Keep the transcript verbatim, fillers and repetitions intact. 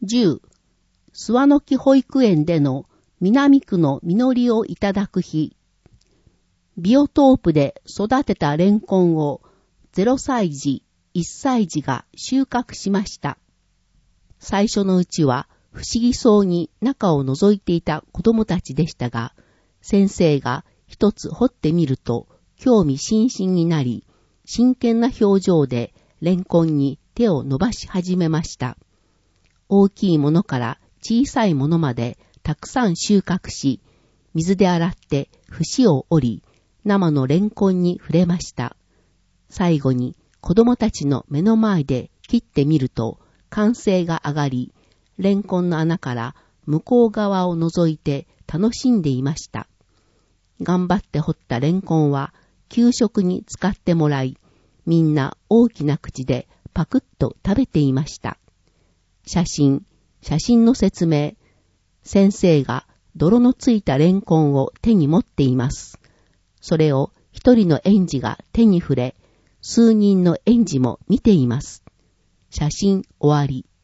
じゅう、諏訪の木保育園での南区の実りをいただく日。ビオトープで育てたレンコンをゼロさい児、いっさい児が収穫しました。最初のうちは不思議そうに中を覗いていた子供たちでしたが、先生が一つ掘ってみると興味津々になり、真剣な表情でレンコンに手を伸ばし始めました。大きいものから小さいものまでたくさん収穫し、水で洗って節を折り、生のレンコンに触れました。最後に子供たちの目の前で切ってみると、歓声が上がり、レンコンの穴から向こう側を覗いて楽しんでいました。頑張って掘ったレンコンは給食に使ってもらい、みんな大きな口でパクッと食べていました。写真、写真の説明。先生が泥のついたレンコンを手に持っています。それを一人の園児が手に触れ、数人の園児も見ています。写真終わり。